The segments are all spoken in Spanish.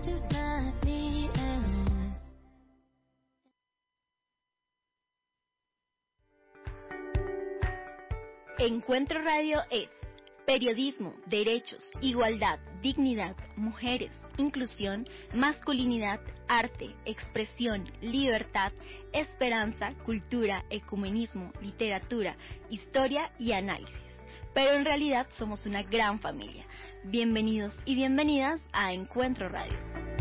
just not me. Encuentro Radio es periodismo, derechos, igualdad, dignidad, mujeres, inclusión, masculinidad, arte, expresión, libertad, esperanza, cultura, ecumenismo, literatura, historia y análisis. Pero en realidad somos una gran familia. Bienvenidos y bienvenidas a Encuentro Radio.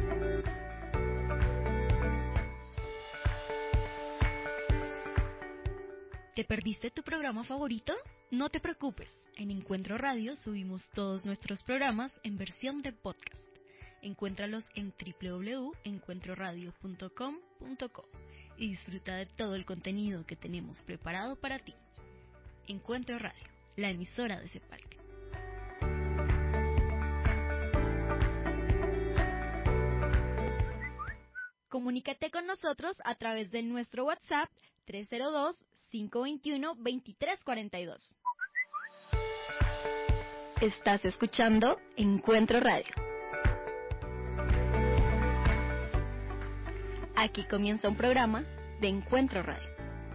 ¿Te perdiste tu programa favorito? No te preocupes, en Encuentro Radio subimos todos nuestros programas en versión de podcast. Encuéntralos en www.encuentroradio.com.co y disfruta de todo el contenido que tenemos preparado para ti. Encuentro Radio, la emisora de Cepalca. Comunícate con nosotros a través de nuestro WhatsApp 302-521-2342. Estás escuchando Encuentro Radio. Aquí comienza un programa de Encuentro Radio.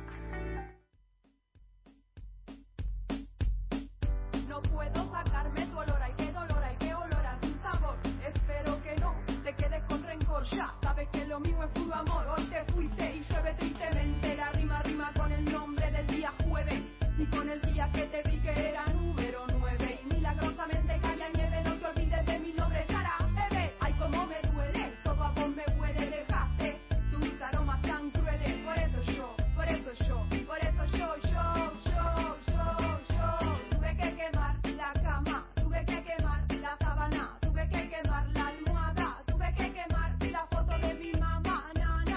No puedo sacarme tu olor, ay qué dolor, ay qué olor a tu sabor. Espero que no te quedes con rencor, ya sabes que lo mío es puro amor. Hoy te fuiste y llueve tristemente, la rima con el nombre del día jueves y con el día que te vi que era número 9 y milagrosamente caía nieve. No te olvides de mi nombre, Sara, bebé. Ay cómo me duele, todo a vos me huele, dejaste tus aromas tan crueles. Por eso yo tuve que quemar la cama, tuve que quemar la sábana, tuve que quemar la almohada, tuve que quemar la foto de mi mamá,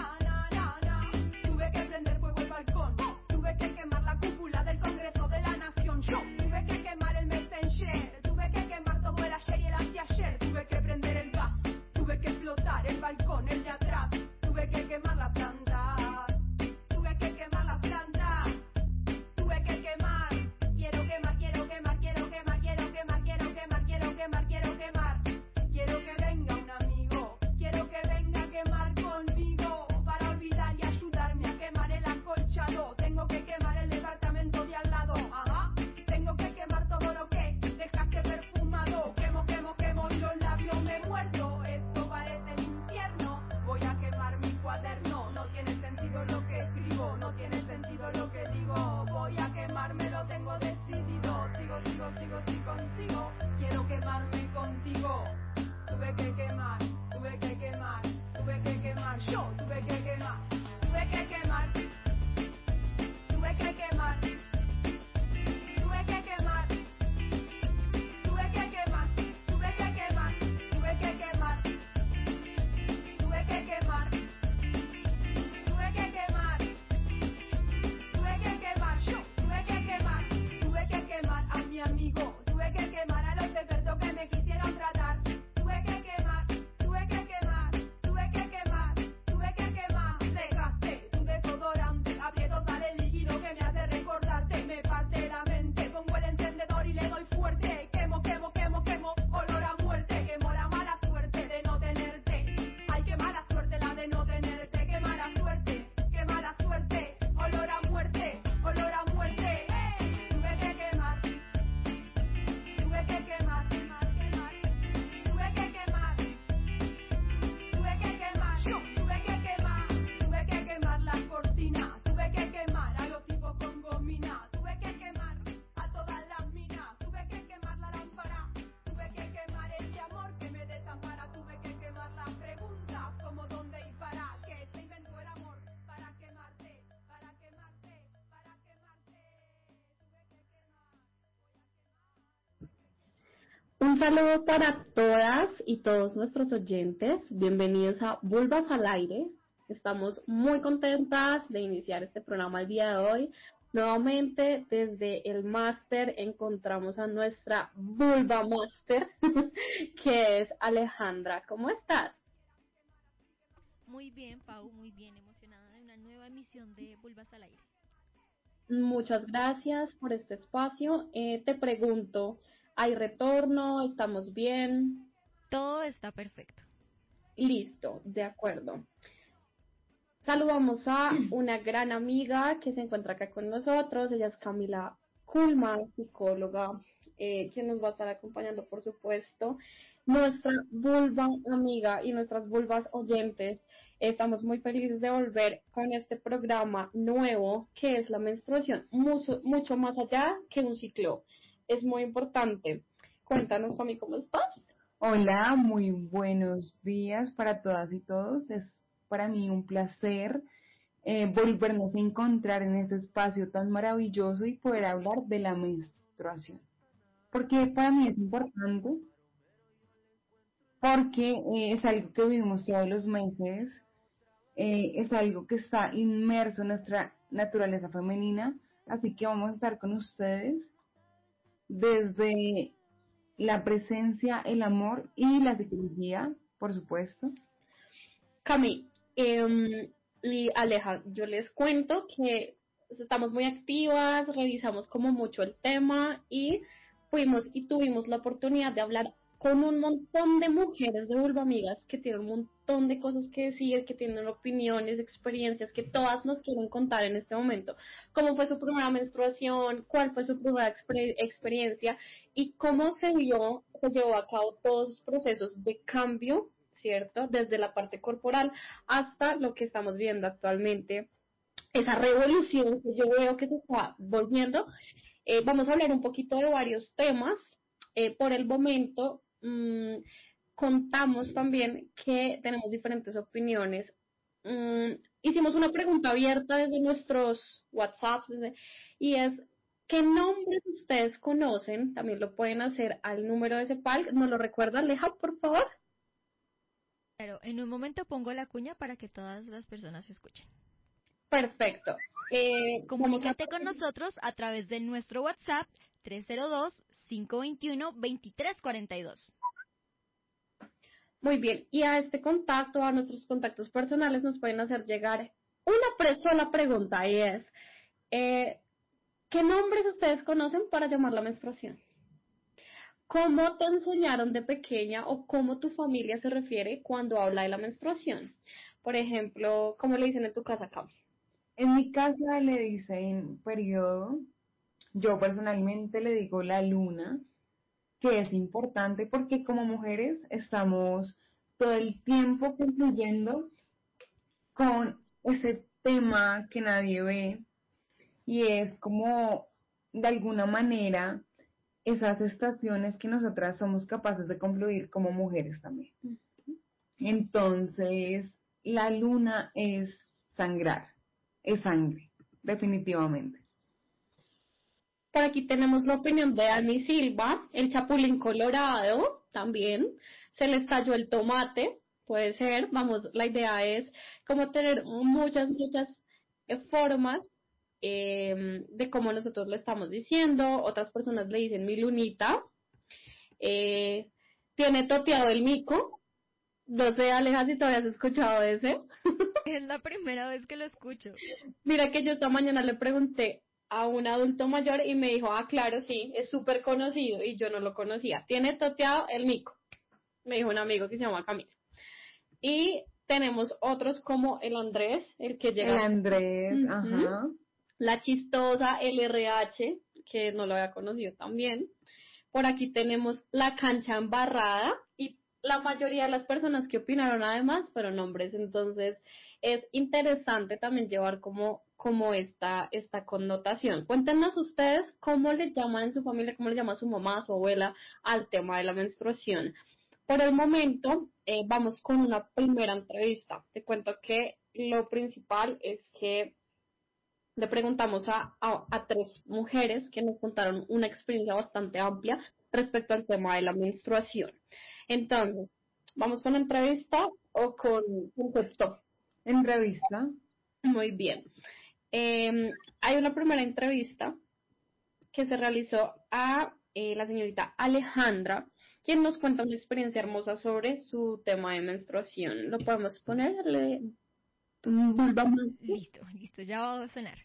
tuve que prender fuego el balcón, tuve que quemar la cúpula del Congreso de la Nación, yo tuve que quemar el Messenger, tuve que quemar todo el ayer y el anteayer, tuve que prender el gas, tuve que explotar el balcón, el de atrás, tuve que quemar la planta, tuve que quemar la planta, tuve que quemar, quiero quemar, quiero quemar, quiero quemar, quiero quemar, quiero quemar, quiero quemar, quiero quemar, quiero que venga un amigo, quiero que venga a quemar conmigo, para olvidar y ayudarme a quemar el acolchado, tengo que quemar el departamento de al lado, ajá, tengo que quemar todo lo que dejaste perfumado, quemo, quemo, quemo y los labios me muerdo, esto parece el infierno, voy a quemar mi cuaderno, no tiene sentido lo que escribo, no tiene sentido lo que digo, voy a quemarme, lo tengo decidido, sigo, quiero quemarme contigo, tuve que quemar, tuve que quemar, tuve que quemar, yo tuve que quemar, tuve que quemar, tuve que quemar, tuve que quemar, tuve que quemar, tuve que quemar, tuve que quemar, tuve que quemar, tuve que quemar, tuve que quemar, yo tuve que quemar a mi amigo, tuve que quemar a los expertos que me quisieron tratar, tuve que quemar, tuve que quemar, tuve que quemar, tuve que quemar, dejaste tu desodorante, aprieto sale el líquido que me hace recordarte, me parte la mente, pongo el encendedor y le doy fuerte, quemo, quemo, quemo, quemo, olor a muerte, quemo la mala suerte de no tenerte, ay qué mala suerte la de no tenerte, qué mala suerte, olor a muerte, tuve que quemar, tuve que quemar, tuve que quemar, tuve que quemar, yo tuve que quemar la cortina, tuve que quemar a los tipos con gomina, tuve que quemar a todas las minas, tuve que quemar la lámpara, tuve que quemar ese amor que me desampara, tuve que quemar la pregunta, como dónde y para qué se inventó el amor, para quemarte, para quemarte, para quemarte, tuve que quemar, voy a quemar. Un saludo para todas y todos nuestros oyentes. Bienvenidos a Vulvas al Aire. Estamos muy contentas de iniciar este programa el día de hoy. Nuevamente desde el máster encontramos a nuestra Vulva Máster, que es Alejandra. ¿Cómo estás? Muy bien, Pau, muy bien, emocionada de una nueva emisión de Vulvas al Aire. Muchas gracias por este espacio. Te pregunto, ¿hay retorno? ¿Estamos bien? Todo está perfecto. Listo, de acuerdo. Saludamos a una gran amiga que se encuentra acá con nosotros. Ella es Camila Kuhlman, psicóloga, que nos va a estar acompañando, por supuesto. Nuestra vulva amiga y nuestras vulvas oyentes, estamos muy felices de volver con este programa nuevo que es la menstruación, mucho más allá que un ciclo. Es muy importante. Cuéntanos, Cami, ¿cómo estás? Hola, muy buenos días para todas y todos. Es para mí un placer volvernos a encontrar en este espacio tan maravilloso y poder hablar de la menstruación. Porque para mí es importante, porque es algo que vivimos todos los meses, es algo que está inmerso en nuestra naturaleza femenina, así que vamos a estar con ustedes desde la presencia, el amor y la psicología, por supuesto. Cami, y Aleja, yo les cuento que estamos muy activas, revisamos como mucho el tema y fuimos y tuvimos la oportunidad de hablar con un montón de mujeres de Vulva Amigas que tienen un montón de cosas que decir, que tienen opiniones, experiencias, que todas nos quieren contar en este momento. ¿Cómo fue su primera menstruación? ¿Cuál fue su primera experiencia? ¿Y cómo se llevó a cabo todos los procesos de cambio, ¿cierto? Desde la parte corporal hasta lo que estamos viendo actualmente, esa revolución que yo veo que se está volviendo. Vamos a hablar un poquito de varios temas. Por el momento, contamos también que tenemos diferentes opiniones. Hicimos una pregunta abierta desde nuestros WhatsApps y es, ¿qué nombres ustedes conocen? También lo pueden hacer al número de CEPAL. ¿Nos lo recuerda, Aleja, por favor? Claro, en un momento pongo la cuña para que todas las personas escuchen. Perfecto. Comunícate con nosotros a través de nuestro WhatsApp 302-521-2342. Muy bien, y a este contacto, a nuestros contactos personales, nos pueden hacer llegar una sola pregunta y es, ¿qué nombres ustedes conocen para llamar la menstruación? ¿Cómo te enseñaron de pequeña o cómo tu familia se refiere cuando habla de la menstruación? Por ejemplo, ¿cómo le dicen en tu casa, Cami? En mi casa le dicen periodo, yo personalmente le digo la luna, que es importante porque como mujeres estamos todo el tiempo concluyendo con ese tema que nadie ve y es como de alguna manera esas estaciones que nosotras somos capaces de concluir como mujeres también. Entonces, la luna es sangrar, es sangre, definitivamente. Por aquí tenemos la opinión de Dani Silva, el chapulín colorado también, se le estalló el tomate, puede ser, vamos, la idea es como tener muchas formas de cómo nosotros le estamos diciendo, otras personas le dicen mi lunita, tiene toteado el mico, no sé, Aleja, si todavía has escuchado ese. Es la primera vez que lo escucho. Mira que yo esta mañana le pregunté a un adulto mayor y me dijo, claro, sí, es súper conocido y yo no lo conocía. Tiene toteado el mico, me dijo un amigo que se llama Camila. Y tenemos otros como el Andrés, el que llega. El Andrés, ajá. La chistosa, el RH, que no lo había conocido también. Por aquí tenemos la cancha embarrada y la mayoría de las personas que opinaron además fueron hombres. Entonces es interesante también llevar como esta connotación. Cuéntenos ustedes cómo le llaman en su familia, cómo le llama su mamá, su abuela al tema de la menstruación. Por el momento, vamos con una primera entrevista. Te cuento que lo principal es que le preguntamos a 3 mujeres que nos contaron una experiencia bastante amplia respecto al tema de la menstruación. Entonces, ¿vamos con la entrevista o con concepto? Entrevista. Muy bien. Hay una primera entrevista que se realizó a la señorita Alejandra, quien nos cuenta una experiencia hermosa sobre su tema de menstruación. ¿Lo podemos poner? Listo, ya va a sonar.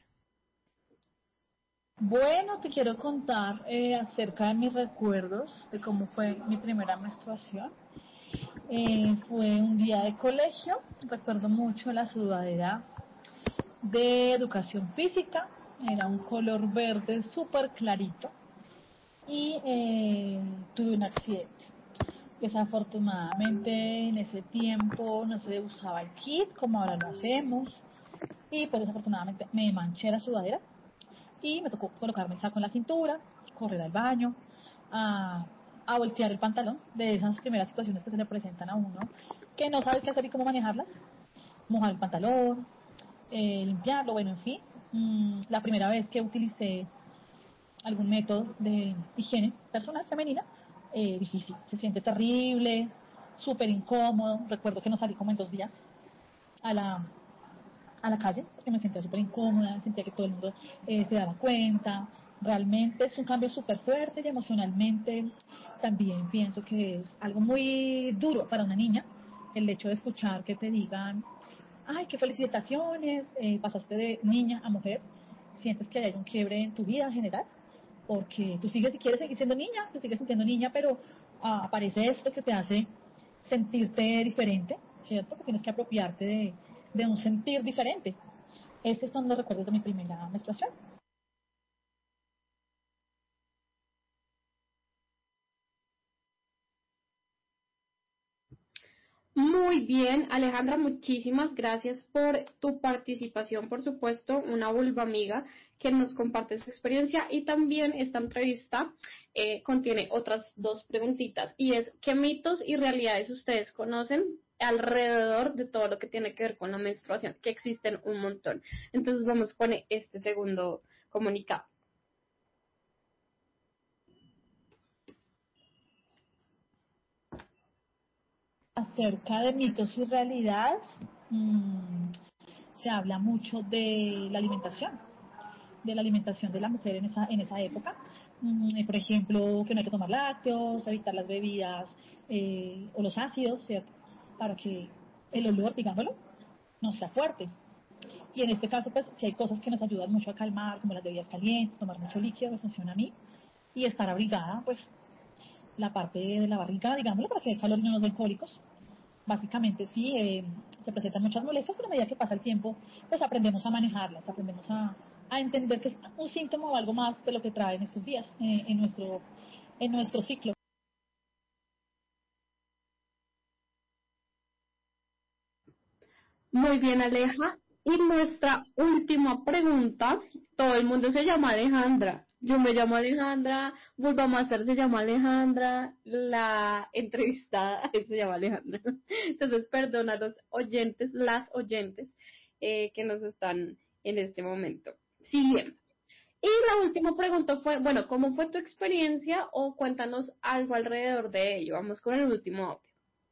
Bueno, te quiero contar acerca de mis recuerdos de cómo fue mi primera menstruación. Fue un día de colegio, recuerdo mucho la sudadera de educación física, era un color verde súper clarito y tuve un accidente. Desafortunadamente en ese tiempo no se usaba el kit como ahora lo hacemos y pues desafortunadamente me manché la sudadera y me tocó colocarme el saco en la cintura, correr al baño, a voltear el pantalón, de esas primeras situaciones que se le presentan a uno, que no sabe qué hacer y cómo manejarlas, mojar el pantalón, limpiarlo, bueno, en fin. La primera vez que utilicé algún método de higiene personal femenina, difícil, se siente terrible, súper incómodo. Recuerdo que no salí como en 2 días a la calle porque me sentía súper incómoda, sentía que todo el mundo se daba cuenta. Realmente es un cambio súper fuerte y emocionalmente también pienso que es algo muy duro para una niña el hecho de escuchar que te digan, ay, qué felicitaciones, pasaste de niña a mujer. Sientes que hay un quiebre en tu vida en general, porque tú sigues, si quieres seguir siendo niña, te sigues sintiendo niña, pero aparece esto que te hace sentirte diferente, ¿cierto? Que tienes que apropiarte de un sentir diferente. Esos son los recuerdos de mi primera menstruación. Muy bien, Alejandra, muchísimas gracias por tu participación, por supuesto, una vulva amiga que nos comparte su experiencia y también esta entrevista contiene otras dos preguntitas y es, ¿qué mitos y realidades ustedes conocen alrededor de todo lo que tiene que ver con la menstruación? Que existen un montón. Entonces vamos con este segundo comunicado. Acerca de mitos y realidades, se habla mucho de la alimentación de la mujer en esa época. Por ejemplo, que no hay que tomar lácteos, evitar las bebidas o los ácidos, ¿cierto? Para que el olor, digámoslo, no sea fuerte. Y en este caso, pues, si hay cosas que nos ayudan mucho a calmar, como las bebidas calientes, tomar mucho líquido, me funciona a mí, y estar abrigada, pues, la parte de la barriga, digámoslo, para que el calor no nos den cólicos. Básicamente sí, se presentan muchas molestias, pero a medida que pasa el tiempo, pues aprendemos a manejarlas, aprendemos a entender que es un síntoma o algo más de lo que traen estos días en nuestro ciclo. Muy bien, Aleja. Y nuestra última pregunta, todo el mundo se llama Alejandra. Yo me llamo Alejandra, Vulva Master se llama Alejandra, la entrevistada se llama Alejandra. Entonces, perdona a los oyentes, las oyentes que nos están en este momento siguiendo. Y la última pregunta fue, bueno, ¿cómo fue tu experiencia o cuéntanos algo alrededor de ello? Vamos con el último audio.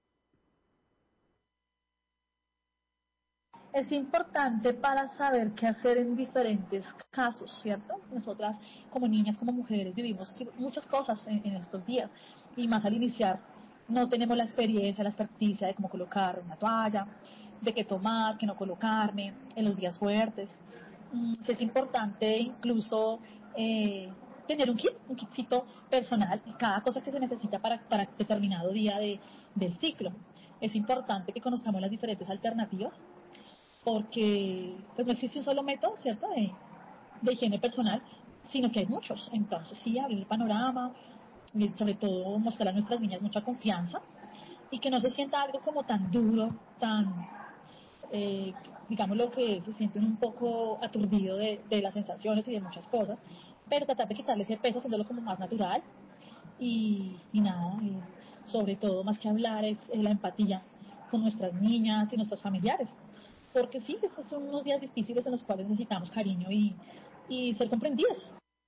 Es importante para saber qué hacer en diferentes casos, ¿cierto? Nosotras como niñas, como mujeres, vivimos muchas cosas en estos días y más al iniciar no tenemos la experiencia, la experticia de cómo colocar una toalla, de qué tomar, qué no colocarme en los días fuertes. Sí es importante incluso tener un kitcito personal y cada cosa que se necesita para determinado día del ciclo. Es importante que conozcamos las diferentes alternativas porque pues no existe un solo método, ¿cierto?, de higiene personal, sino que hay muchos. Entonces sí, abrir el panorama, y sobre todo mostrar a nuestras niñas mucha confianza y que no se sienta algo como tan duro, tan, eh, digamos lo que se sienten un poco aturdido de las sensaciones y de muchas cosas, pero tratar de quitarle ese peso haciéndolo como más natural y nada, sobre todo más que hablar es la empatía con nuestras niñas y nuestros familiares, porque sí, estos son unos días difíciles en los cuales necesitamos cariño y ser comprendidas.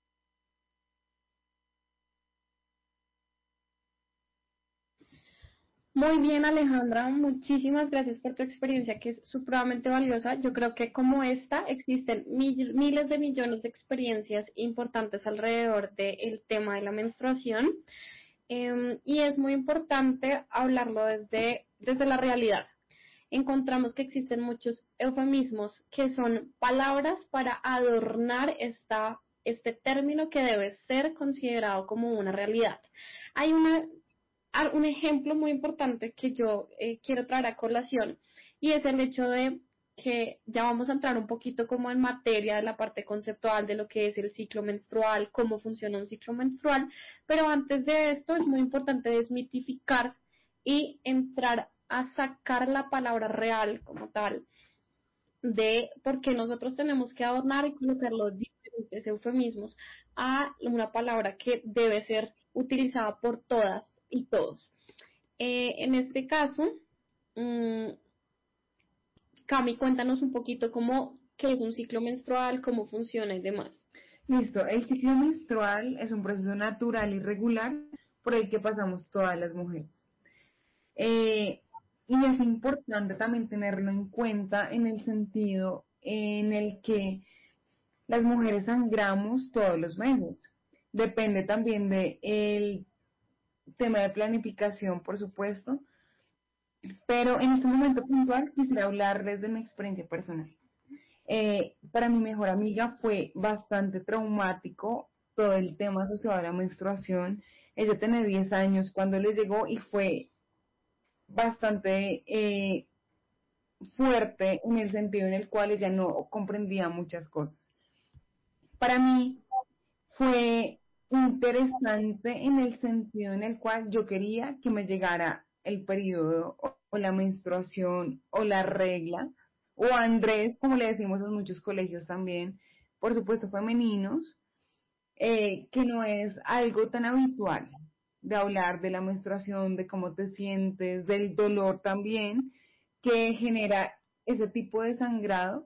Muy bien, Alejandra, muchísimas gracias por tu experiencia que es supremamente valiosa. Yo creo que como esta existen miles de millones de experiencias importantes alrededor del tema de la menstruación y es muy importante hablarlo desde la realidad. Encontramos que existen muchos eufemismos que son palabras para adornar este término que debe ser considerado como una realidad. Hay un ejemplo muy importante que yo quiero traer a colación, y es el hecho de que ya vamos a entrar un poquito como en materia de la parte conceptual de lo que es el ciclo menstrual, cómo funciona un ciclo menstrual, pero antes de esto es muy importante desmitificar y entrar a sacar la palabra real como tal de por qué nosotros tenemos que adornar y colocar los diferentes eufemismos a una palabra que debe ser utilizada por todas y todos. En este caso, Cami, cuéntanos un poquito qué es un ciclo menstrual, cómo funciona y demás. Listo, el ciclo menstrual es un proceso natural y regular por el que pasamos todas las mujeres. Y es importante también tenerlo en cuenta en el sentido en el que las mujeres sangramos todos los meses. Depende también del tema de planificación, por supuesto, pero en este momento puntual quisiera hablarles de mi experiencia personal. Para mi mejor amiga fue bastante traumático todo el tema asociado a la menstruación. Ella tenía 10 años cuando le llegó y fue bastante fuerte en el sentido en el cual ella no comprendía muchas cosas. Para mí fue interesante en el sentido en el cual yo quería que me llegara el periodo o la menstruación o la regla o Andrés, como le decimos en muchos colegios también, por supuesto femeninos, que no es algo tan habitual de hablar de la menstruación, de cómo te sientes, del dolor también que genera ese tipo de sangrado.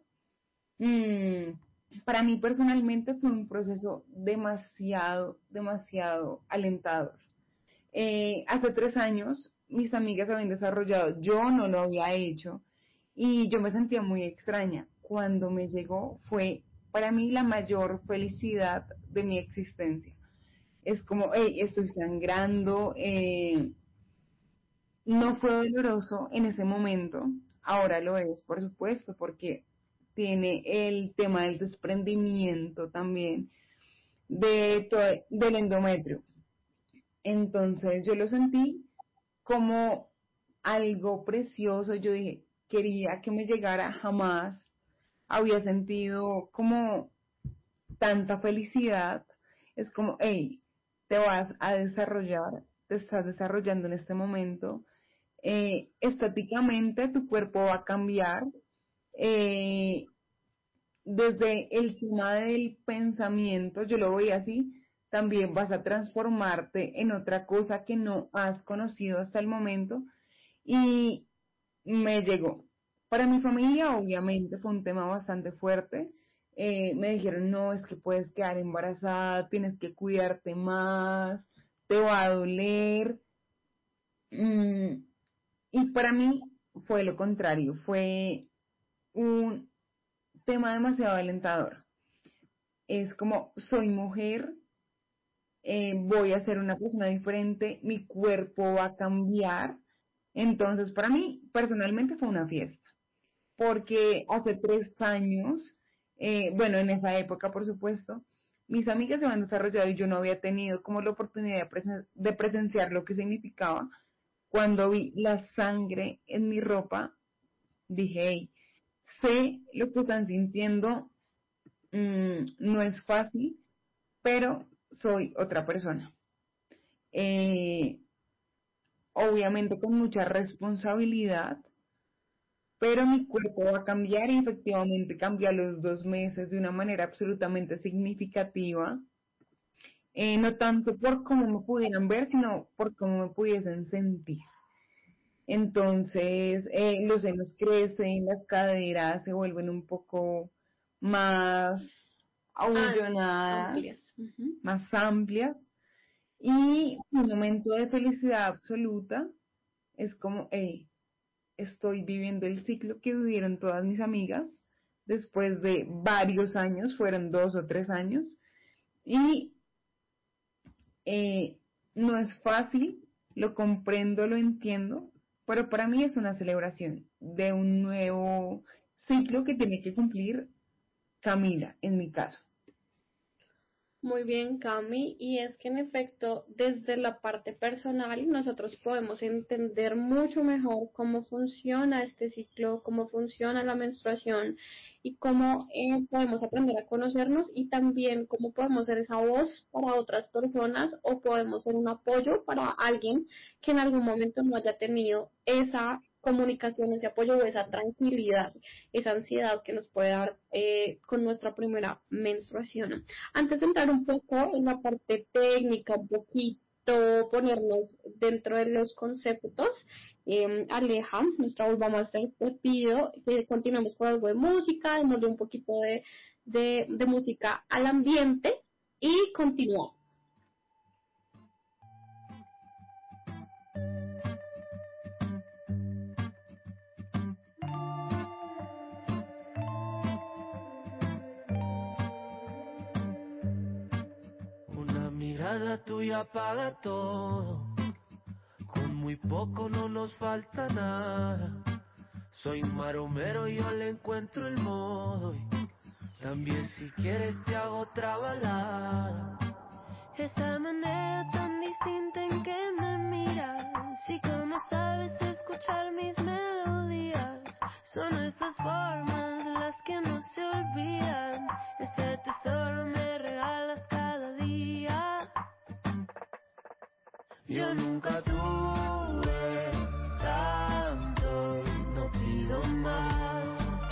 Para mí personalmente fue un proceso demasiado alentador. Hace 3 años mis amigas habían desarrollado, yo no lo había hecho y yo me sentía muy extraña. Cuando me llegó fue para mí la mayor felicidad de mi existencia. Es como, hey, estoy sangrando, no fue doloroso en ese momento, ahora lo es, por supuesto, porque tiene el tema del desprendimiento también del endometrio. Entonces yo lo sentí como algo precioso. Yo dije, quería que me llegara, jamás había sentido como tanta felicidad. Es como, hey, te vas a desarrollar, te estás desarrollando en este momento. Estáticamente tu cuerpo va a cambiar. eh, Desde el tema del pensamiento, yo lo veía así, también vas a transformarte en otra cosa que no has conocido hasta el momento y me llegó. Para mi familia, obviamente, fue un tema bastante fuerte. Me dijeron, no, es que puedes quedar embarazada, tienes que cuidarte más, te va a doler. Mm, y para mí fue lo contrario, fue un tema demasiado alentador. Es como, soy mujer, voy a ser una persona diferente, mi cuerpo va a cambiar. Entonces, para mí, personalmente fue una fiesta, porque hace 3 años, bueno, en esa época, por supuesto, mis amigas se habían desarrollado y yo no había tenido como la oportunidad de presenciar lo que significaba. Cuando vi la sangre en mi ropa, dije, hey, sé lo que están sintiendo, no es fácil, pero soy otra persona. Eh, Obviamente con mucha responsabilidad, pero mi cuerpo va a cambiar y efectivamente cambió a los 2 meses de una manera absolutamente significativa. No tanto por cómo me pudieran ver, sino por cómo me pudiesen sentir. Entonces, los senos crecen, las caderas se vuelven un poco más abullonadas, Amplias. Uh-huh. más amplias, y un momento de felicidad absoluta. Es como, hey, estoy viviendo el ciclo que vivieron todas mis amigas después de varios años, fueron 2 o 3 años, y no es fácil, lo comprendo, lo entiendo, pero para mí es una celebración de un nuevo ciclo que tiene que cumplir Camila, en mi caso. Muy bien, Cami, y es que en efecto, desde la parte personal, nosotros podemos entender mucho mejor cómo funciona este ciclo, cómo funciona la menstruación y cómo podemos aprender a conocernos y también cómo podemos ser esa voz para otras personas o podemos ser un apoyo para alguien que en algún momento no haya tenido esa comunicación, ese apoyo o esa tranquilidad, esa ansiedad que nos puede dar con nuestra primera menstruación. Antes de entrar un poco en la parte técnica, un poquito ponernos dentro de los conceptos, Aleja, nuestra Vulva Master, te pido que continuemos con algo de música, démosle un poquito de música al ambiente y continuamos. Una mirada tuya apaga todo, con muy poco no nos falta nada. Soy maromero y yo le encuentro el modo, y también si quieres te hago otra balada. Esa manera tan distinta en que me miras, y como sabes escuchar mis melodías, son estas formas las que no se olvidan. Ese tesoro me regalas cada día. Yo nunca tuve tanto y no pido más.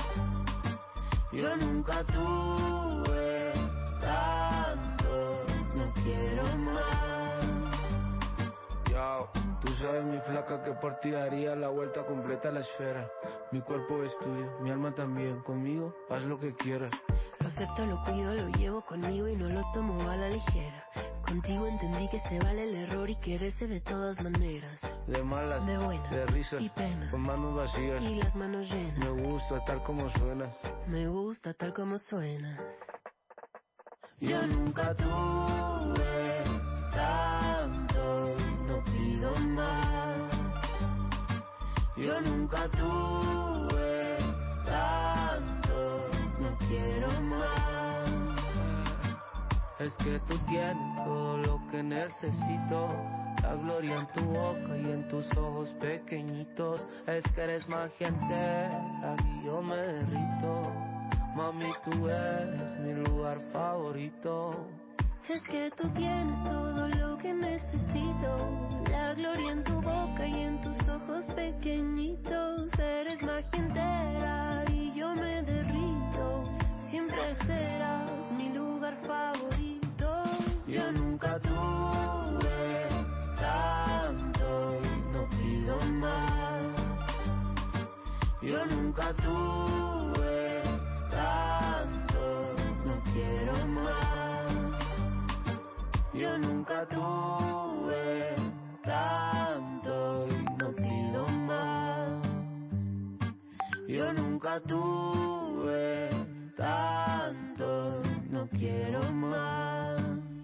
Yo nunca tuve tanto, no quiero más. Yo, tú sabes mi flaca que por ti daría la vuelta completa a la esfera. Mi cuerpo es tuyo, mi alma también. Conmigo haz lo que quieras. Lo acepto, lo cuido, lo llevo conmigo y no lo tomo a la ligera. Contigo entendí que se vale el error y quererse de todas maneras. De malas, de buenas, de risas y penas, con manos vacías y las manos llenas. Me gusta tal como suenas. Me gusta tal como suenas. Yo nunca tuve tanto y no pido más. Yo nunca tuve tanto, no quiero más. Es que tú tienes todo lo que necesito. La gloria en tu boca y en tus ojos pequeñitos. Es que eres magia entera y yo me derrito. Mami, tú eres mi lugar favorito. Es que tú tienes todo lo que necesito. La gloria en tu boca y en tus ojos pequeñitos. Eres magia entera y yo me derrito. Siempre serás mi lugar favorito. Yo nunca tuve tanto y no pido más. Yo nunca tuve tanto, no quiero más. Yo nunca tuve tanto y no pido más. Yo nunca tuve tanto, no quiero más.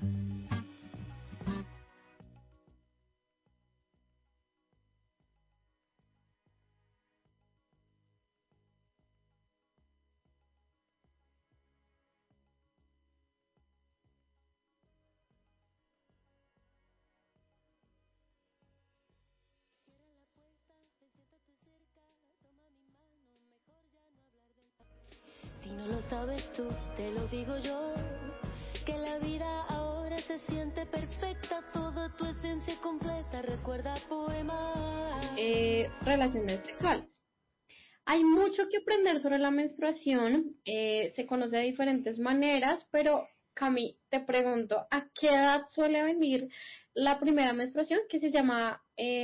Si no lo sabes tú, te lo digo yo, que la vida ahora se siente perfecta, toda tu esencia completa, recuerda poemas. Relaciones sexuales. Hay mucho que aprender sobre la menstruación, se conoce de diferentes maneras, pero Cami, te pregunto, ¿a qué edad suele venir la primera menstruación que se llama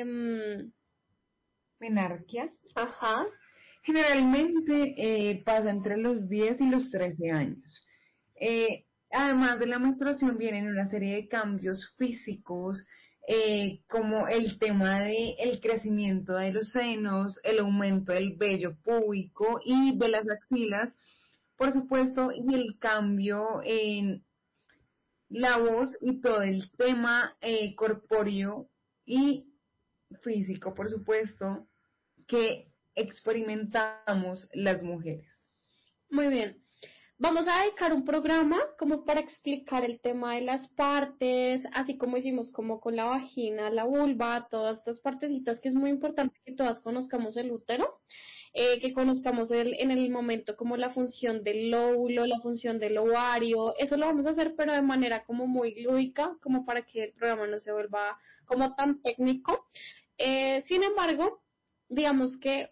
menarquia? Ajá. Generalmente pasa entre los 10 y los 13 años. Además de la menstruación vienen una serie de cambios físicos, como el tema de el crecimiento de los senos, el aumento del vello púbico y de las axilas, por supuesto, y el cambio en la voz y todo el tema corpóreo y físico, por supuesto, que experimentamos las mujeres. Muy bien. vamos a dedicar un programa como para explicar el tema de las partes, así como hicimos como con la vagina, la vulva, todas estas partecitas que es muy importante que todas conozcamos el útero, que conozcamos en el momento como la función del óvulo, la función del ovario, eso lo vamos a hacer pero de manera como muy lúdica, como para que el programa no se vuelva como tan técnico. Sin embargo, digamos que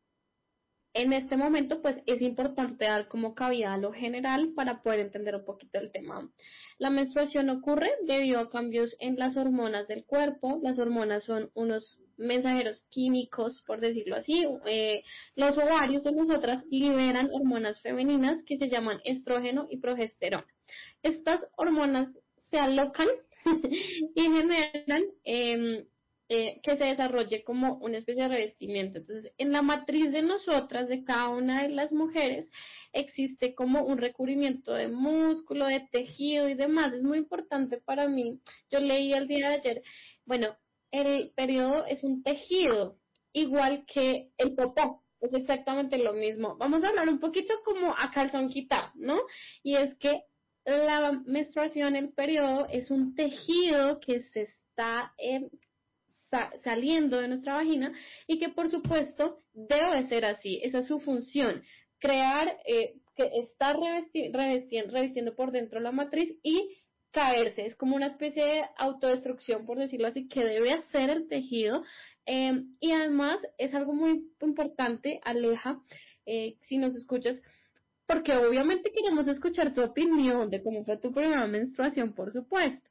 en este momento, pues es importante dar como cabida a lo general para poder entender un poquito el tema. La menstruación ocurre debido a cambios en las hormonas del cuerpo. Las hormonas son unos mensajeros químicos, por decirlo así. Los ovarios de nosotras liberan hormonas femeninas que se llaman estrógeno y progesterona. Estas hormonas se alocan y generan que se desarrolle como una especie de revestimiento. Entonces, en la matriz de nosotras, de cada una de las mujeres, existe como un recubrimiento de músculo, de tejido y demás. Es muy importante para mí. Yo leí el día de ayer, bueno, el periodo es un tejido, igual que el popó. Es exactamente lo mismo. Vamos a hablar un poquito como a calzón quitado, ¿no? Y es que la menstruación, el periodo, es un tejido que se está saliendo de nuestra vagina y que por supuesto debe ser así, esa es su función, crear, que está revestiendo por dentro la matriz y caerse, es como una especie de autodestrucción, por decirlo así, que debe hacer el tejido, y además es algo muy importante, Aleja, si nos escuchas, porque obviamente queremos escuchar tu opinión de cómo fue tu primera menstruación, por supuesto.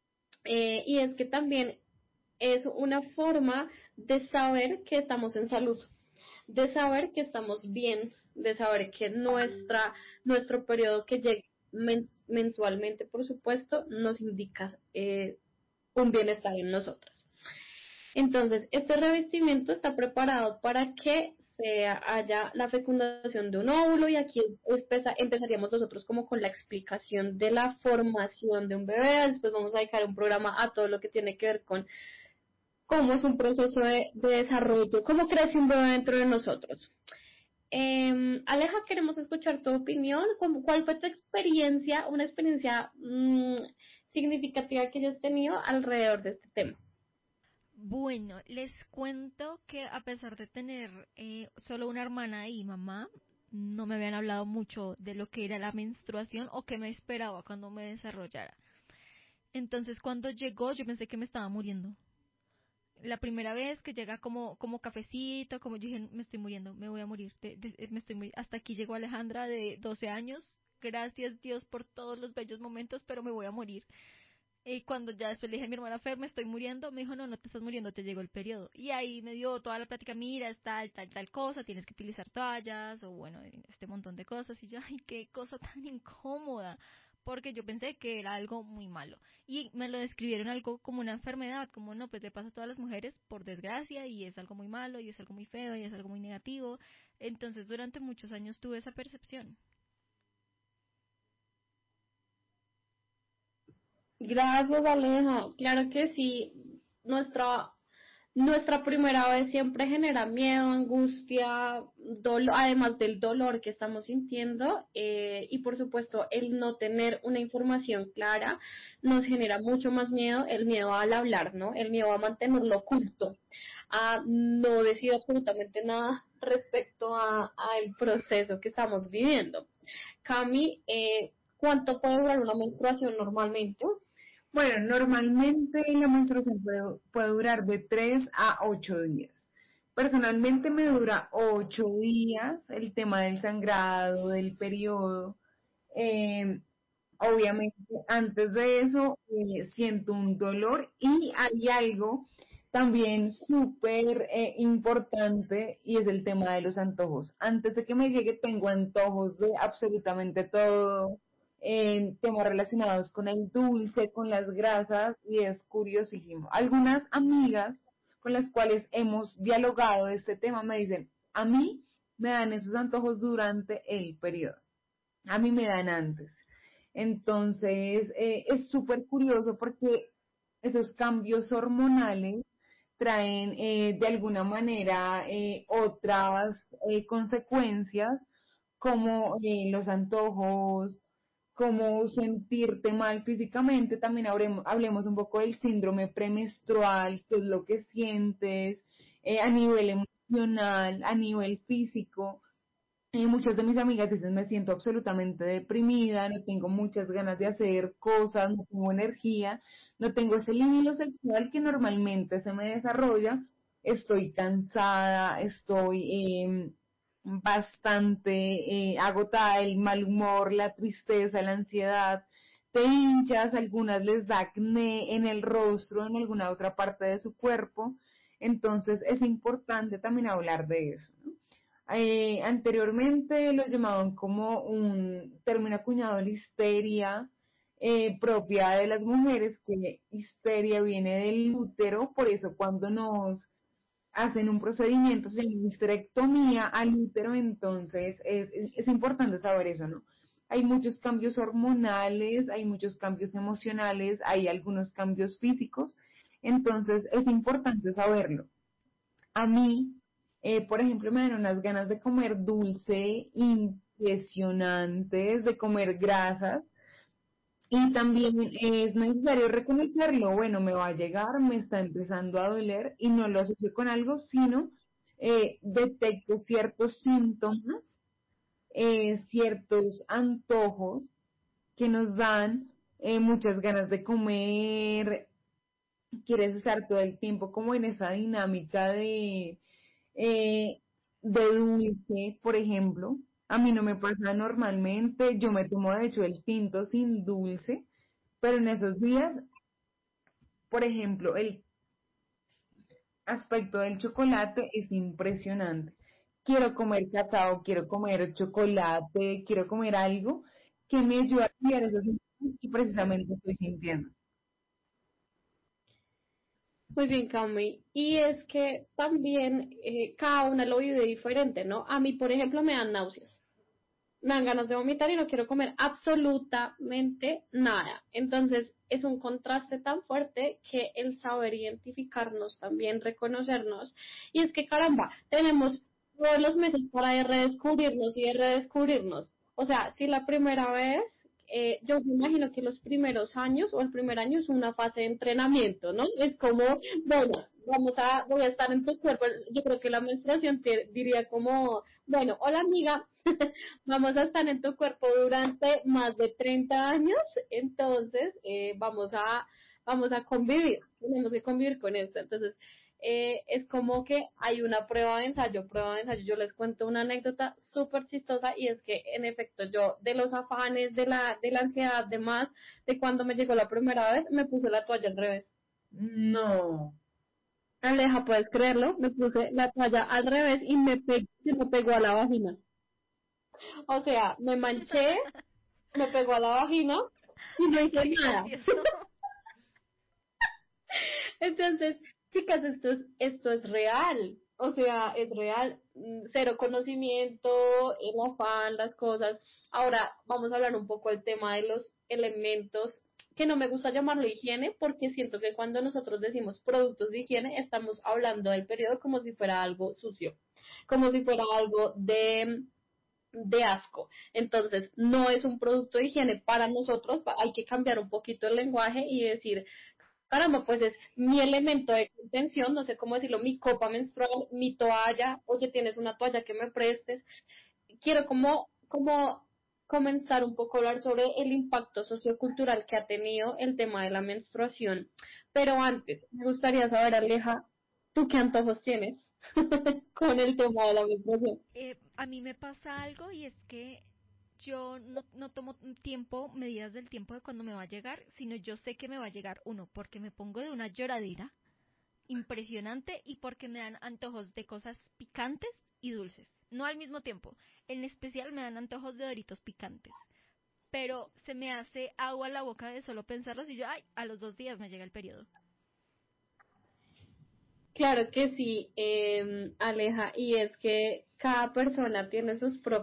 Y es que también es una forma de saber que estamos en salud, de saber que estamos bien, de saber que nuestro periodo que llega mensualmente, por supuesto, nos indica un bienestar en nosotras. Entonces, este revestimiento está preparado para que haya la fecundación de un óvulo y aquí empezaríamos nosotros como con la explicación de la formación de un bebé. Después vamos a dedicar un programa a todo lo que tiene que ver con cómo es un proceso de desarrollo, cómo crece un bebé dentro de nosotros. Aleja, queremos escuchar tu opinión. ¿Cuál fue tu experiencia, una experiencia significativa que hayas tenido alrededor de este tema? Bueno, les cuento que a pesar de tener solo una hermana y mamá, no me habían hablado mucho de lo que era la menstruación o qué me esperaba cuando me desarrollara. Entonces, cuando llegó, yo pensé que me estaba muriendo. La primera vez que llega como cafecito, como yo dije, me estoy muriendo, me voy a morir, hasta aquí llegó Alejandra de 12 años, gracias Dios por todos los bellos momentos, pero me voy a morir. Y cuando ya después le dije a mi hermana Fer, me estoy muriendo, me dijo, no, no te estás muriendo, te llegó el periodo. Y ahí me dio toda la plática, mira, es tal cosa, tienes que utilizar toallas, o bueno, este montón de cosas. Y yo, ay, qué cosa tan incómoda, porque yo pensé que era algo muy malo. Y me lo describieron algo como una enfermedad, como no, pues le pasa a todas las mujeres, por desgracia, y es algo muy malo, y es algo muy feo, y es algo muy negativo. Entonces durante muchos años tuve esa percepción. Gracias, Aleja. Claro que sí, nuestra primera vez siempre genera miedo, angustia, dolor, además del dolor que estamos sintiendo, y por supuesto el no tener una información clara nos genera mucho más miedo, el miedo al hablar, ¿no? El miedo a mantenerlo oculto, a no decir absolutamente nada respecto al proceso que estamos viviendo. Cami, ¿cuánto puede durar una menstruación normalmente? Bueno, normalmente la menstruación puede durar de 3 a 8 días. Personalmente me dura 8 días el tema del sangrado, del periodo. Eh, Obviamente, antes de eso siento un dolor y hay algo también súper importante y es el tema de los antojos. Antes de que me llegue tengo antojos de absolutamente todo, temas relacionados con el dulce, con las grasas y es curiosísimo. Algunas amigas con las cuales hemos dialogado de este tema me dicen, a mí me dan esos antojos durante el periodo, a mí me dan antes. Entonces, es súper curioso porque esos cambios hormonales traen de alguna manera otras consecuencias, como los antojos, cómo sentirte mal físicamente, también hablemos un poco del síndrome premenstrual, qué es lo que sientes a nivel emocional, a nivel físico. Muchas de mis amigas dicen, me siento absolutamente deprimida, no tengo muchas ganas de hacer cosas, no tengo energía, no tengo ese libido sexual que normalmente se me desarrolla, estoy cansada, estoy bastante agotada, el mal humor, la tristeza, la ansiedad, te hinchas, algunas les da acné en el rostro, en alguna otra parte de su cuerpo, entonces es importante también hablar de eso, ¿no? Anteriormente lo llamaban como un término acuñado, la histeria propia de las mujeres, que histeria viene del útero, por eso cuando nos hacen un procedimiento, se llama histerectomía al útero, entonces es importante saber eso, ¿no? Hay muchos cambios hormonales, hay muchos cambios emocionales, hay algunos cambios físicos, entonces es importante saberlo. A mí, por ejemplo, me dan unas ganas de comer dulce impresionantes, de comer grasas, y también es necesario reconocerlo, bueno, me va a llegar, me está empezando a doler y no lo asocio con algo, sino detecto ciertos síntomas, ciertos antojos que nos dan muchas ganas de comer, quieres estar todo el tiempo como en esa dinámica de dulce, por ejemplo. A mí no me pasa normalmente, yo me tomo de hecho el tinto sin dulce, pero en esos días, por ejemplo, el aspecto del chocolate es impresionante. Quiero comer cacao, quiero comer chocolate, quiero comer algo que me ayude a cambiar esos síntomas que precisamente estoy sintiendo. Muy bien, Cami. Y es que también cada una lo vive diferente, ¿no? A mí, por ejemplo, me dan náuseas. Me dan ganas de vomitar y no quiero comer absolutamente nada. Entonces, es un contraste tan fuerte que el saber identificarnos también, reconocernos. Y es que, caramba, tenemos todos los meses para redescubrirnos y redescubrirnos. O sea, si la primera vez, yo me imagino que los primeros años o el primer año es una fase de entrenamiento, ¿no? Es como, bueno, voy a estar en tu cuerpo. Yo creo que la menstruación te diría como, bueno, hola amiga, vamos a estar en tu cuerpo durante más de 30 años, entonces vamos a convivir, tenemos que convivir con esto. Entonces, es como que hay una prueba de ensayo. Yo les cuento una anécdota súper chistosa y es que en efecto yo de los afanes, de la ansiedad, de cuando me llegó la primera vez, me puse la toalla al revés. No. Aleja, ¿puedes creerlo? Me puse la toalla al revés y se me pegó a la vagina. O sea, me manché, me pegó a la vagina y no hice Qué nada. gracioso. Entonces, chicas, esto es real. O sea, es real. Cero conocimiento, el afán, las cosas. Ahora vamos a hablar un poco del tema de los elementos, que no me gusta llamarlo higiene, porque siento que cuando nosotros decimos productos de higiene, estamos hablando del periodo como si fuera algo sucio, como si fuera algo de asco. Entonces, no es un producto de higiene para nosotros, hay que cambiar un poquito el lenguaje y decir, caramba, pues es mi elemento de contención, no sé cómo decirlo, mi copa menstrual, mi toalla, oye, tienes una toalla que me prestes. Quiero como comenzar un poco a hablar sobre el impacto sociocultural que ha tenido el tema de la menstruación. Pero antes, me gustaría saber, Aleja, ¿tú qué antojos tienes con el tema de la menstruación? A mí me pasa algo y es que yo no tomo tiempo, medidas del tiempo de cuando me va a llegar, sino yo sé que me va a llegar uno, porque me pongo de una lloradera impresionante y porque me dan antojos de cosas picantes y dulces, no al mismo tiempo. En especial me dan antojos de Doritos picantes, pero se me hace agua a la boca de solo pensarlos y yo, ay, a los 2 días me llega el periodo. Claro que sí, Aleja, y es que cada persona tiene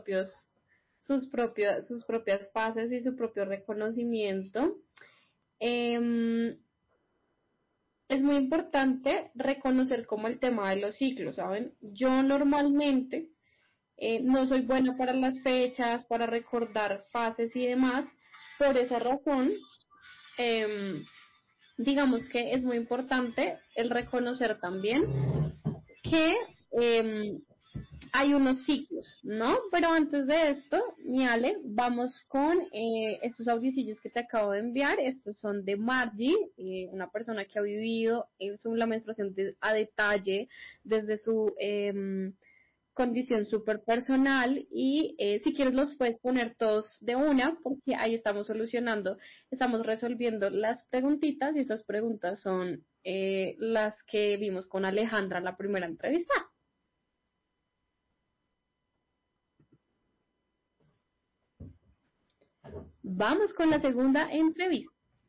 sus propias fases y su propio reconocimiento. Em, es muy importante reconocer como el tema de los ciclos, ¿saben? Yo normalmente no soy buena para las fechas, para recordar fases y demás. Por esa razón, em, digamos que es muy importante el reconocer también que hay unos ciclos, ¿no? Pero antes de esto, mi Ale, vamos con estos audiocillos que te acabo de enviar. Estos son de Margie, una persona que ha vivido la menstruación a detalle desde su condición súper personal y si quieres los puedes poner todos de una porque ahí estamos solucionando, estamos resolviendo las preguntitas y estas preguntas son las que vimos con Alejandra en la primera entrevista. Vamos con la segunda entrevista.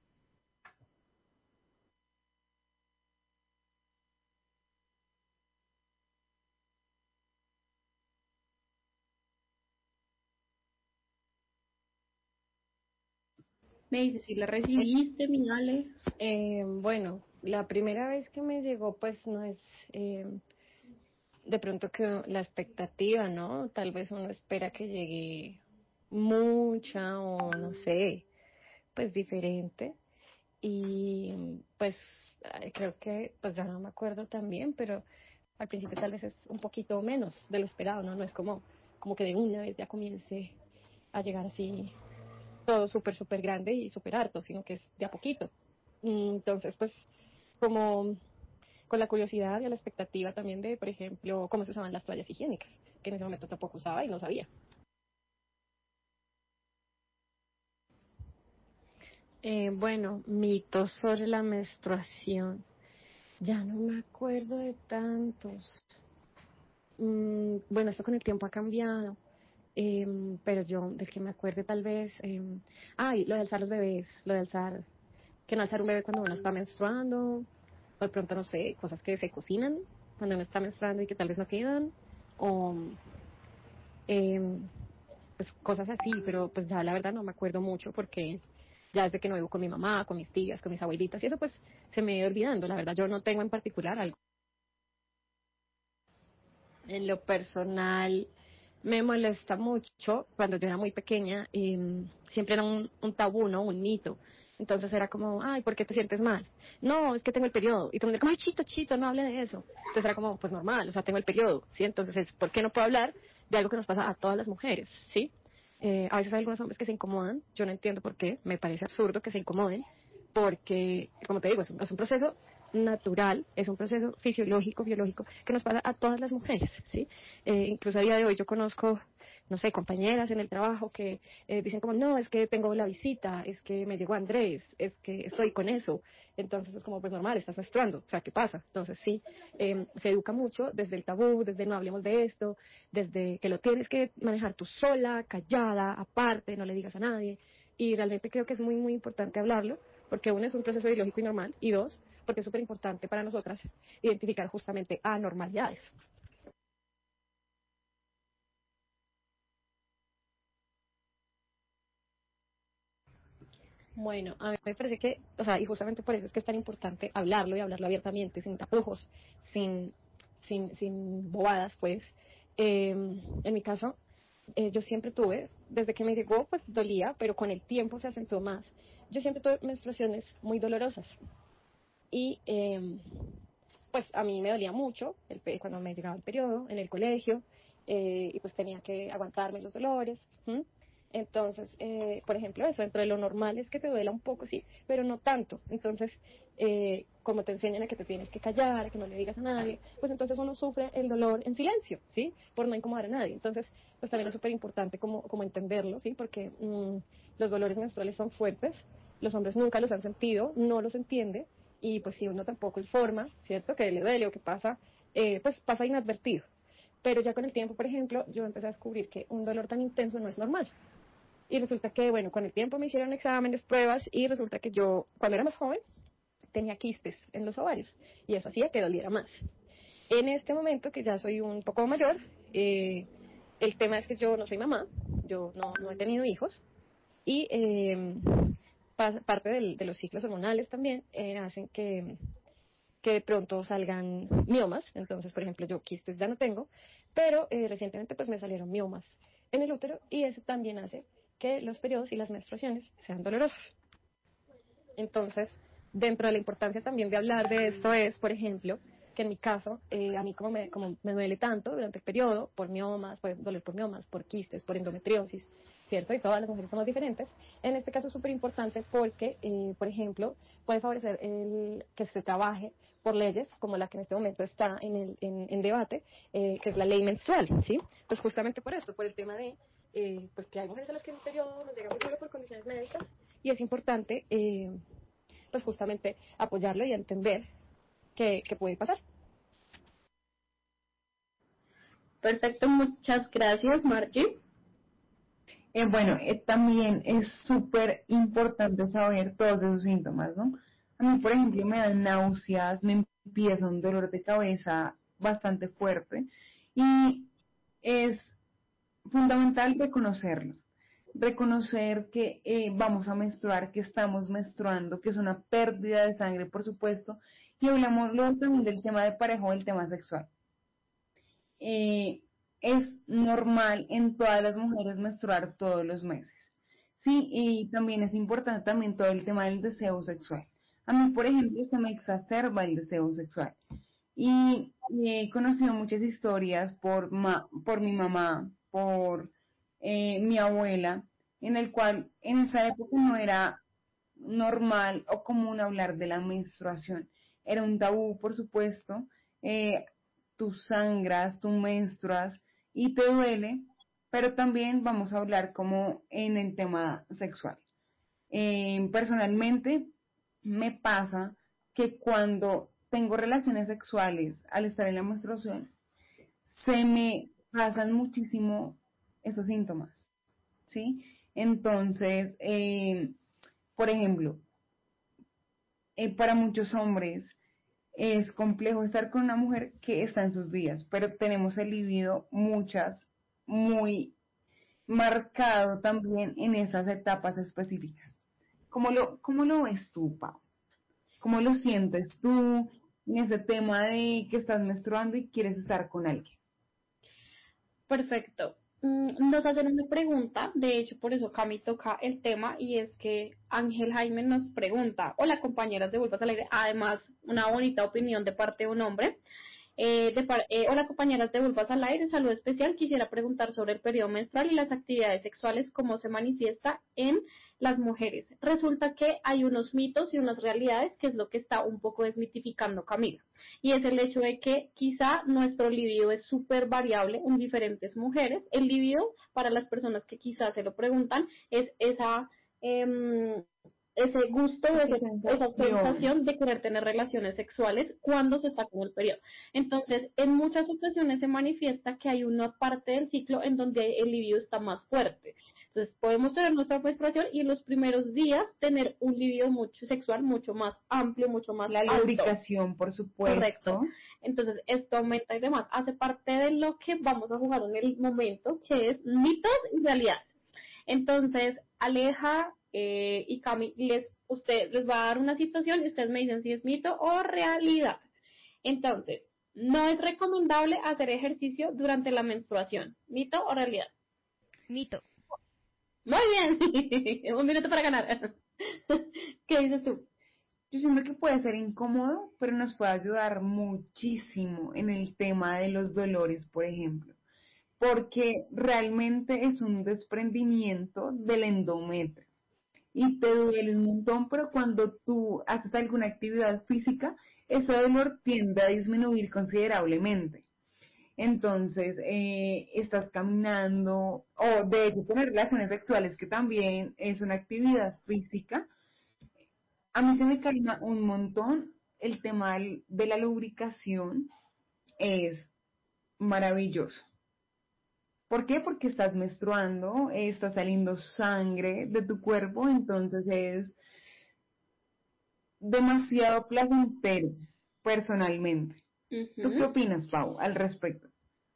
Me dice si la recibiste, mi Ale. Bueno, la primera vez que me llegó, pues no es de pronto que la expectativa, ¿no? Tal vez uno espera que llegue mucha o no sé, pues diferente. Y pues creo que, pues ya no me acuerdo también, pero al principio tal vez es un poquito menos de lo esperado, ¿no? No es como que de una vez ya comience a llegar así todo súper grande y súper harto, sino que es de a poquito. Entonces, pues, como con la curiosidad y la expectativa también de, por ejemplo, cómo se usaban las toallas higiénicas, que en ese momento tampoco usaba y no sabía. Bueno, mitos sobre la menstruación. Ya no me acuerdo de tantos. Bueno, esto con el tiempo ha cambiado. Pero yo, del que me acuerde tal vez, y lo de alzar los bebés, lo de alzar, que no alzar un bebé cuando uno está menstruando, o de pronto, no sé, cosas que se cocinan cuando uno está menstruando y que tal vez no quedan, o pues cosas así, pero pues ya la verdad no me acuerdo mucho porque ya desde que no vivo con mi mamá, con mis tías, con mis abuelitas y eso pues se me iba olvidando, la verdad yo no tengo en particular algo. En lo personal me molesta mucho cuando yo era muy pequeña, siempre era un tabú, ¿no? Un mito. Entonces era como, ay, ¿por qué te sientes mal? No, es que tengo el periodo. Y todo el mundo, como, ay, chito, no hable de eso. Entonces era como, pues normal, o sea, tengo el periodo, ¿sí? Entonces es, ¿por qué no puedo hablar de algo que nos pasa a todas las mujeres, ¿sí? A veces hay algunos hombres que se incomodan, yo no entiendo por qué, me parece absurdo que se incomoden, porque, como te digo, es un proceso natural, es un proceso fisiológico, biológico, que nos pasa a todas las mujeres, ¿sí? Incluso a día de hoy yo conozco, no sé, compañeras en el trabajo que dicen como, no, es que tengo la visita, es que me llegó Andrés, es que estoy con eso. Entonces es como, pues normal, estás menstruando, o sea, ¿qué pasa? Entonces sí, se educa mucho desde el tabú, desde no hablemos de esto, desde que lo tienes que manejar tú sola, callada, aparte, no le digas a nadie. Y realmente creo que es muy importante hablarlo, porque uno es un proceso biológico y normal, y dos, porque es súper importante para nosotras identificar justamente anormalidades. Bueno, a mí me parece que, o sea, y justamente por eso es que es tan importante hablarlo y hablarlo abiertamente, sin tapujos, sin bobadas, pues. En mi caso, yo siempre tuve, desde que me llegó, pues dolía, pero con el tiempo se acentuó más. Yo siempre tuve menstruaciones muy dolorosas y pues a mí me dolía mucho cuando me llegaba el periodo en el colegio y pues tenía que aguantarme los dolores. ¿M? Entonces, por ejemplo, eso dentro de lo normal es que te duela un poco, sí, pero no tanto. Entonces, como te enseñan a que te tienes que callar, a que no le digas a nadie, pues entonces uno sufre el dolor en silencio, ¿sí? Por no incomodar a nadie. Entonces, pues también es súper importante como entenderlo, ¿sí? Porque los dolores menstruales son fuertes, los hombres nunca los han sentido, no los entiende, y pues si uno tampoco informa, ¿cierto? Que le duele o que pasa, pues pasa inadvertido. Pero ya con el tiempo, por ejemplo, yo empecé a descubrir que un dolor tan intenso no es normal. Y resulta que, bueno, con el tiempo me hicieron exámenes, pruebas, y resulta que yo, cuando era más joven, tenía quistes en los ovarios, y eso hacía que doliera más. En este momento, que ya soy un poco mayor, el tema es que yo no soy mamá, yo no he tenido hijos, y parte de los ciclos hormonales también hacen que de pronto salgan miomas. Entonces, por ejemplo, yo quistes ya no tengo, pero recientemente pues me salieron miomas en el útero y eso también hace que los periodos y las menstruaciones sean dolorosos. Entonces, dentro de la importancia también de hablar de esto es, por ejemplo, que en mi caso, a mí como me duele tanto durante el periodo, por miomas, puede doler por miomas, por quistes, por endometriosis, ¿cierto? Y todas las mujeres somos diferentes. En este caso es súper importante porque, por ejemplo, puede favorecer que se trabaje por leyes como la que en este momento está en debate, que es la ley menstrual, ¿sí? Pues justamente por esto, por el tema de pues que hay mujeres a las que el periodo nos llega muy duro por condiciones médicas y es importante pues justamente apoyarlo y entender que puede pasar. Perfecto, muchas gracias, Margie. Bueno, también es súper importante saber todos esos síntomas, ¿no? A mí, por ejemplo, me dan náuseas, me empieza un dolor de cabeza bastante fuerte y es fundamental reconocerlo. Reconocer que vamos a menstruar, que estamos menstruando, que es una pérdida de sangre, por supuesto, y hablamos luego también del tema de pareja o del tema sexual. Es normal en todas las mujeres menstruar todos los meses. Sí, y también es importante también todo el tema del deseo sexual. A mí, por ejemplo, se me exacerba el deseo sexual. Y he conocido muchas historias por mi mamá, por mi abuela, en el cual en esa época no era normal o común hablar de la menstruación. Era un tabú, por supuesto. Tú sangras, tú menstruas y te duele, pero también vamos a hablar como en el tema sexual. Personalmente me pasa que cuando tengo relaciones sexuales al estar en la menstruación, se me pasan muchísimo esos síntomas, ¿sí? Entonces, por ejemplo, para muchos hombres es complejo estar con una mujer que está en sus días, pero tenemos el libido muy marcado también en esas etapas específicas. ¿Cómo lo ves tú, Pau? ¿Cómo lo sientes tú en ese tema de que estás menstruando y quieres estar con alguien? Perfecto. Nos hacen una pregunta, de hecho por eso Cami toca el tema y es que Ángel Jaime nos pregunta, hola compañeras de Vulvas al Aire, además una bonita opinión de parte de un hombre. Hola compañeras de Vulvas al Aire, saludo especial, quisiera preguntar sobre el periodo menstrual y las actividades sexuales, cómo se manifiesta en las mujeres. Resulta que hay unos mitos y unas realidades que es lo que está un poco desmitificando Camila, y es el hecho de que quizá nuestro libido es súper variable en diferentes mujeres. El libido, para las personas que quizás se lo preguntan, es ese gusto, esa sensación de querer tener relaciones sexuales cuando se está con el periodo. Entonces, en muchas ocasiones se manifiesta que hay una parte del ciclo en donde el libido está más fuerte. Entonces, podemos tener nuestra menstruación y en los primeros días tener un libido sexual mucho más amplio, mucho más alto. La lubricación, por supuesto. Correcto. Entonces, esto aumenta y demás. Hace parte de lo que vamos a jugar en el momento, que es mitos y realidades. Entonces, Aleja y Cami, usted les va a dar una situación y ustedes me dicen si es mito o realidad. Entonces, no es recomendable hacer ejercicio durante la menstruación. ¿Mito o realidad? Mito. Muy bien. Un minuto para ganar. ¿Qué dices tú? Yo siento que puede ser incómodo, pero nos puede ayudar muchísimo en el tema de los dolores, por ejemplo, porque realmente es un desprendimiento del endometrio y te duele un montón, pero cuando tú haces alguna actividad física, ese dolor tiende a disminuir considerablemente. Entonces, estás caminando, o de hecho tener relaciones sexuales, que también es una actividad física. A mí se me calma un montón el tema de la lubricación, es maravilloso. ¿Por qué? Porque estás menstruando, está saliendo sangre de tu cuerpo, entonces es demasiado placentero, personalmente. ¿Tú qué opinas, Pau, al respecto?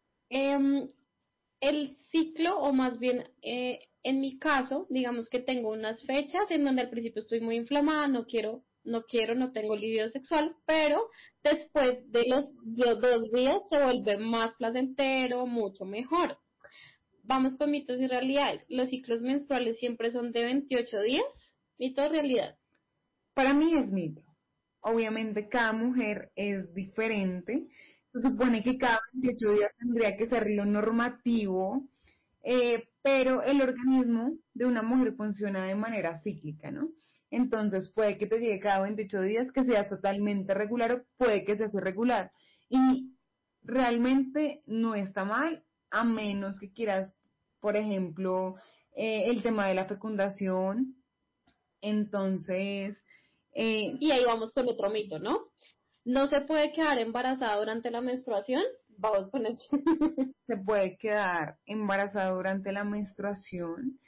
El ciclo, o más bien, en mi caso, digamos que tengo unas fechas en donde al principio estoy muy inflamada, no quiero no quiero, no tengo libido sexual, pero después de los 2 días se vuelve más placentero, mucho mejor. Vamos con mitos y realidades. Los ciclos menstruales siempre son de 28 días, mito o realidad. Para mí es mito. Obviamente cada mujer es diferente. Se supone que cada 28 días tendría que ser lo normativo, pero el organismo de una mujer funciona de manera cíclica, ¿no? Entonces puede que te llegue cada 28 días, que sea totalmente regular o puede que sea irregular. Y realmente no está mal, a menos que quieras, por ejemplo, el tema de la fecundación. Entonces, Y ahí vamos con otro mito, ¿no? No se puede quedar embarazada durante la menstruación. Vamos con eso. se puede quedar embarazada durante la menstruación.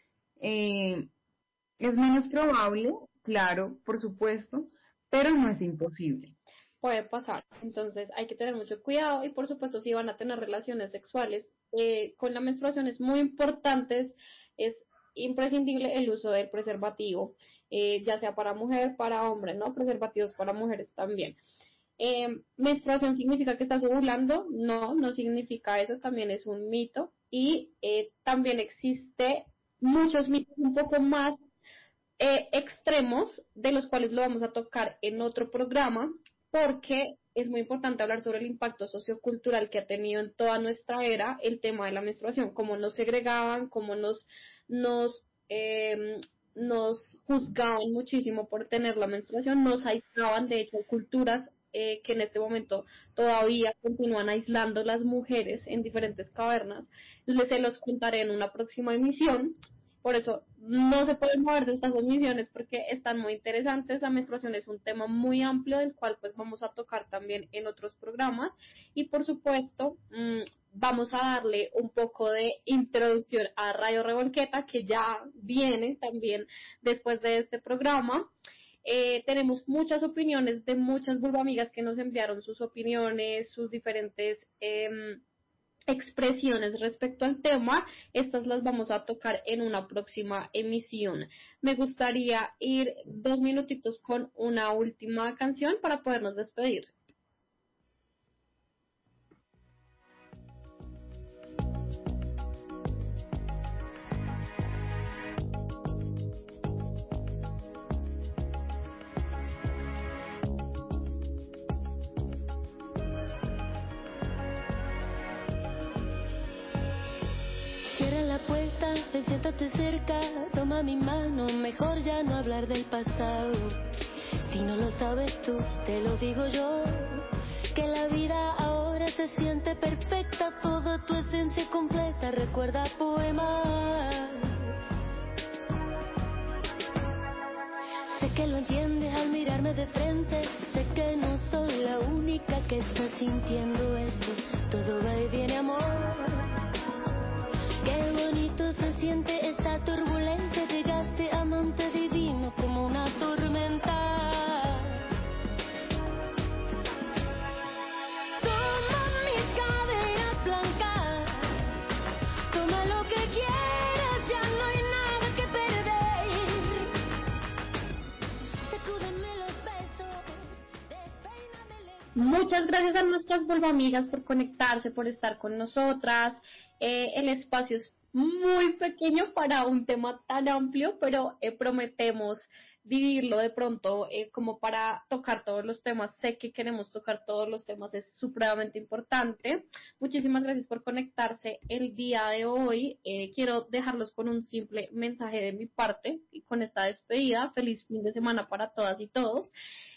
Es menos probable, claro, por supuesto, pero no es imposible. Puede pasar. Entonces hay que tener mucho cuidado y por supuesto si van a tener relaciones sexuales con la menstruación es muy importante, es imprescindible el uso del preservativo, ya sea para mujer, para hombre, ¿no? Preservativos para mujeres también. ¿Menstruación significa que estás ovulando? No, no significa eso, también es un mito y también existe muchos mitos un poco más extremos de los cuales lo vamos a tocar en otro programa porque es muy importante hablar sobre el impacto sociocultural que ha tenido en toda nuestra era el tema de la menstruación, cómo nos segregaban, cómo nos juzgaban muchísimo por tener la menstruación, nos aislaban, de hecho, culturas que en este momento todavía continúan aislando las mujeres en diferentes cavernas. Se los contaré en una próxima emisión. Por eso no se pueden mover de estas emisiones porque están muy interesantes. La menstruación es un tema muy amplio del cual pues vamos a tocar también en otros programas y por supuesto vamos a darle un poco de introducción a Radio Revolqueta que ya viene también después de este programa. Tenemos muchas opiniones de muchas vulvamigas que nos enviaron sus opiniones, sus diferentes expresiones respecto al tema. Estas las vamos a tocar en una próxima emisión. Me gustaría ir 2 minutitos con una última canción para podernos despedir. Cierra la puerta, ven, siéntate cerca, toma mi mano, mejor ya no hablar del pasado. Si no lo sabes tú, te lo digo yo, que la vida ahora se siente perfecta, toda tu esencia completa, recuerda poemas. Sé que lo entiendes al mirarme de frente, sé que no soy la única que está sintiendo esto, todo va y viene amor. Qué bonito se siente esta turbulencia, llegaste amante divino como una tormenta. Toma mis cadenas blancas, toma lo que quieras, ya no hay nada que perder. Sacúdeme los besos, despeíname. Muchas gracias a nuestras vulvamigas por conectarse, por estar con nosotras. El espacio es muy pequeño para un tema tan amplio, pero prometemos dividirlo de pronto como para tocar todos los temas. Sé que queremos tocar todos los temas, es supremamente importante. Muchísimas gracias por conectarse el día de hoy. Quiero dejarlos con un simple mensaje de mi parte y con esta despedida. Feliz fin de semana para todas y todos.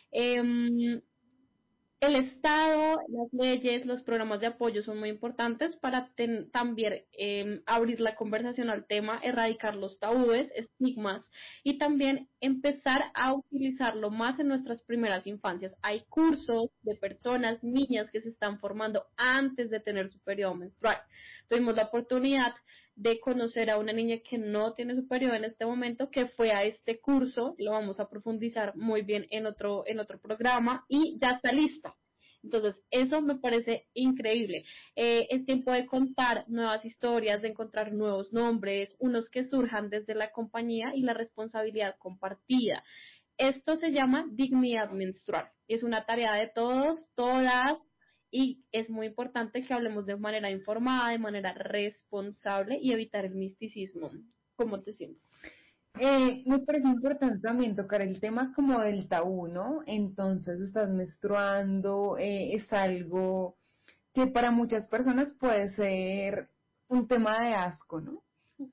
El Estado, las leyes, los programas de apoyo son muy importantes para también abrir la conversación al tema, erradicar los tabúes, estigmas y también empezar a utilizarlo más en nuestras primeras infancias. Hay cursos de personas, niñas que se están formando antes de tener su periodo menstrual. Tuvimos la oportunidad de conocer a una niña que no tiene su periodo en este momento, que fue a este curso, lo vamos a profundizar muy bien en otro programa y ya está lista. Entonces, eso me parece increíble. Es tiempo de contar nuevas historias, de encontrar nuevos nombres, unos que surjan desde la compañía y la responsabilidad compartida. Esto se llama dignidad menstrual. Es una tarea de todos, todas, y es muy importante que hablemos de manera informada, de manera responsable y evitar el misticismo. ¿Cómo te sientes? Me parece importante también tocar el tema como del tabú, ¿no? Entonces estás menstruando, es algo que para muchas personas puede ser un tema de asco, ¿no?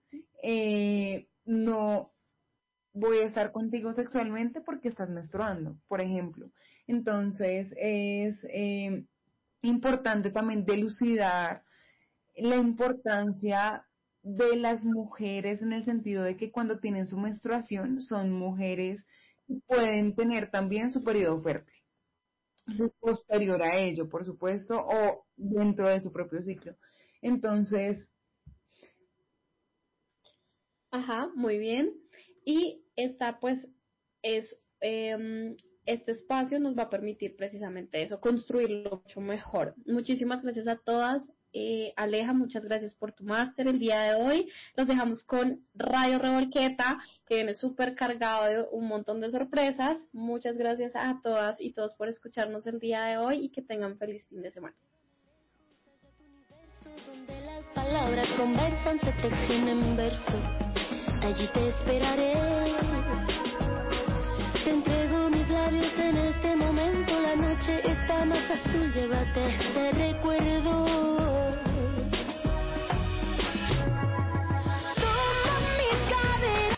No voy a estar contigo sexualmente porque estás menstruando, por ejemplo. Entonces es importante también delucidar la importancia de las mujeres en el sentido de que cuando tienen su menstruación son mujeres que pueden tener también su periodo fértil, posterior a ello, por supuesto, o dentro de su propio ciclo. Entonces, Ajá, muy bien. Y esta pues es, este espacio nos va a permitir precisamente eso, construirlo mucho mejor. Muchísimas gracias a todas. Aleja, muchas gracias por tu máster el día de hoy. Los dejamos con Radio Revolqueta, que viene súper cargado de un montón de sorpresas. Muchas gracias a todas y todos por escucharnos el día de hoy y que tengan feliz fin de semana. Donde las palabras conversan, se tejen en verso. Allí te esperaré. Te entrego mis labios en este momento.